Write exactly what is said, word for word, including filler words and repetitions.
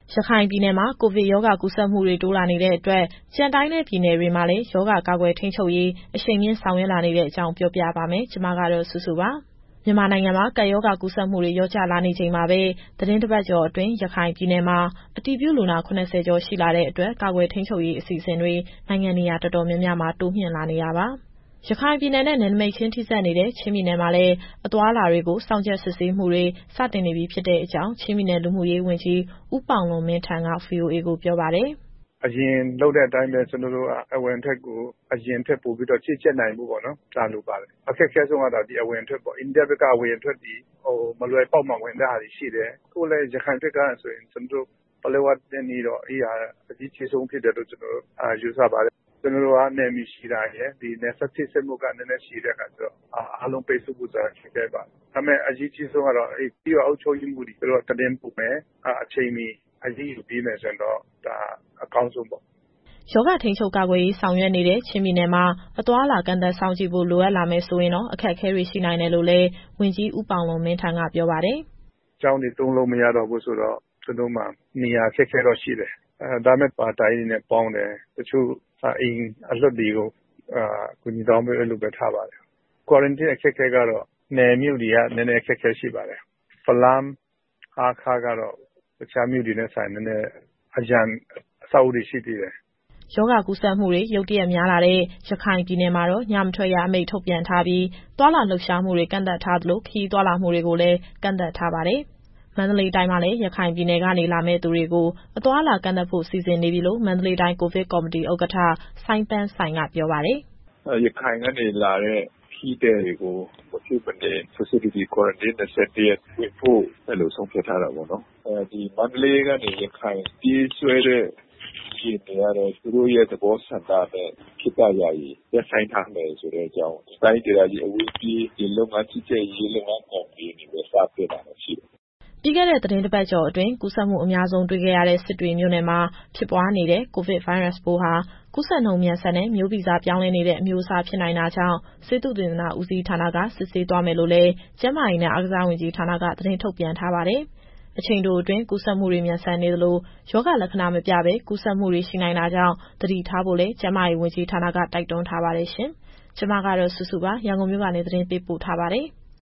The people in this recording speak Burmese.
ရခိုင်ပြည်နယ်မှာကိုဗစ်ရောဂါကူးစက်မှုတွေတိုးလာနေတဲ့အတွက်ကျန်တိုင်းနဲ့ပြည်နယ်တွေမှာလည်းရောဂါကာကွယ်ထိန်းချုပ်ရေးအရှိန်မြှင့်ဆောင်ရွက်လာနေတဲ့အကြောင်းပြောပြပါမယ်။ ဒီသတင်းကိုဗွီအိုအေမြန်မာပိုင်းသတင်းထောက်စုစုက တင်ဆက်ပေးမှာပါ။ မြန်မာနိုင်ငံမှာကပ်ရောဂါကူးစက်မှုတွေလျော့ကျလာနေချိန်မှာပဲ သီတင်းတပတ်ကျော်အတွင်းရခိုင်ပြည်နယ်မှာအတည်ပြုလူနာ ၇၀ ကျော်ရှိလာတဲ့အတွက်ကာကွယ်ထိန်းချုပ်ရေးအစီအစဉ်တွေနိုင်ငံနေရာတော်တော်များများမှာတိုးမြှင့်လာနေတာပါ။ ရခိုင်ပြည်နယ်နဲ့နယ်နိမိတ်ချင်းထိစပ်နေတဲ့ချင်းပြည်နယ်မှာလည်းအသွားအလာတွေကိုစောင့်ကြပ်စစ်ဆေးမှုတွေစတင်နေပြီဖြစ်တဲ့အကြောင်းချင်းပြည်နယ်လူမှုရေးဝန်ကြီးဦးပေါင်လွန်မင်းထန်က VOA ကိုပြောပါတယ်။ "အရင်လုပ်တဲ့အတိုင်းပဲကျနော်တို့ကအဝင်အထွက်ကိုအရင်ထက်ပိုပြီးတော့ကြီးကြပ်နိုင်ဖို့ပေါ့နော်ဒါလိုပါတယ်။အခက်အခဲဆုံးကတော့ဒီအဝင်အထွက်ပေါ့။အိန္ဒိယဘက်ကအဝင်အထွက်ဒီမလွယ်ပေါက်မှာဝင်တဲ့ဟာတွေရှိတယ်။အခုလည်းရခိုင်ဘက်ကဆိုရင်ကျနော်တို့ပလက်ဝနဲ့နီးတော့အဲဒီဟာအကြီးကျယ်ဆုံးဖြစ်တယ်လို့ကျနော်တို့ယူဆပါတယ်။ကျနော်တို့ကနယ်မြေရှည်တာရယ်ဒီနယ်စပ်ချိတ်ဆက်မှုကနည်းနည်းရှည်တဲ့အခါကျတော့အားလုံးပိတ်ဆို့ဖို့ဆိုတာခက်ခဲပါတယ်။ဒါပေမဲ့အရေးကြီးဆုံးကတော့အဲဒီကျေးရွာအုပ်ချုပ်ရေးမှူးတွေသူတို့ကသတင်းပို့မယ်အချိန်မီအရေးယူပေးမယ်ဆိုရင်တော့ဒါအကောင်းဆုံးပေါ့။ရောဂါထိန်းချုပ်ကာကွယ်ရေးဆောင်ရွက်နေတဲ့ချင်းပြည်နယ်မှာအသွားအလာကန့်သတ်စောင့်ကြည့်ဖို့လိုအပ်လာမယ်ဆိုရင်တော့အခက်အခဲတွေရှိနိုင်တယ်လို့လည်းဝန်ကြီးဦးပေါင်လွန်မင်းထန်ကပြောပါတယ်။"ကျောင်းတွေသုံးလို့မရတော့ဘူးဆိုတော့ကျနော်တို့မှာနေရာအခက်အခဲတော့ရှိတယ်။အဲဒါပေမဲ့ဘာတိုင်းနဲ့ပေါင်းတယ်တချို့အိမ်အလွတ်တွေကိုအာကူညီတောင်းပေးအဲ့လိုပဲထားပါတယ်။ Quarantine အခက်အခဲကတော့နယ်မြို့တွေကနည်းနည်းအခက်အခဲရှိပါတယ်။ဖလမ်းဟားခါးကတော့တခြားမြို့တွေနဲ့စာရင်နည်းနည်းအရန်အဆောက်အဦးတွေရှိသေးတယ်။ " ရောဂါကူးစက်မှုတွေရုတ်တရက်များလာတဲ့ရခိုင်ပြည်နယ်မှာတော့ညမထွက်ရအမိန့်ထုတ်ပြန်ထားပြီးသွားလာလှုပ်ရှားမှုတွေကန့်သတ်ထားသလိုခရီးသွားလာမှုတွေကိုလည်းကန့်သတ်ထားပါတယ်။ မန္တလေးတိုင်းမှာလည်းရခိုင်ပြည်နယ်ကနေလာမယ့်သူတွေကိုအသွားအလာကန့်သတ်ဖို့စီစဉ်နေပြီလို့မန္တလေးတိုင်းကိုဗစ်ကော်မတီဥက္ကဋ္ဌစိုင်းပန်းဆိုင်ကပြောပါတယ်။"ရခိုင်ကနေလာတဲ့ခရီးသည်တွေကိုမဖြစ်မနေ Facility Quarantine ၂၁ရက်ဝင်ဖို့အဲလိုဆုံးဖြတ်ထားတာပေါ့နော်။အဲဒီမန္တလေးကနေရခိုင်ပြေးဆွဲတဲ့အခြေအနေကတော့သူတို့ရဲ့သဘောဆန္ဒနဲ့ခေတ္တယာယီရပ်ဆိုင်းထားမယ်ဆိုတဲ့အကြောင်းတိုင်းဒေသကြီးအဝေးပြေးဒီလုပ်ငန်းကြီးကြပ်ရေးလုပ်ငန်းကော်မတီအနေနဲ့စတင်တာရှိတယ်။ " ပြီးခဲ့တဲ့သီတင်းတပတ်ကျော်အတွင်းကူးစက်မှုအများဆုံးတွေ့ခဲ့ရတဲ့စစ်တွေမြို့နယ်မှာဖြစ်ပွားနေတဲ့ကိုဗစ်ဗိုင်းရပ်စ်ပိုးဟာကူးစက်နှုန်းမြန်ဆန်တဲ့မျိုးဗီဇပြောင်းလဲနေတဲ့အမျိုးအစားဖြစ်နိုင်တာကြောင့်ဆေးသုတေသနဦးစီးဌာနကစစ်ဆေးသွားမယ်လို့လည်းကျန်းမာရေးနဲ့အားကစားဝန်ကြီးဌာနကသတင်းထုတ်ပြန်ထားပါတယ်။အချိန်တိုအတွင်းကူးစက်မှုတွေမြန်ဆန်နေသလိုရောဂါလက္ခဏာမပြဘဲကူးစက်မှုတွေရှိနိုင်တာကြောင့်သတိထားဖို့လည်းကျန်းမာရေးဝန်ကြီးဌာနကတိုက်တွန်းထားပါတယ်ရှင်။ကျမကတော့စုစုပါရန်ကုန်မြို့ကနေသတင်းပေးပို့ထားပါတယ်။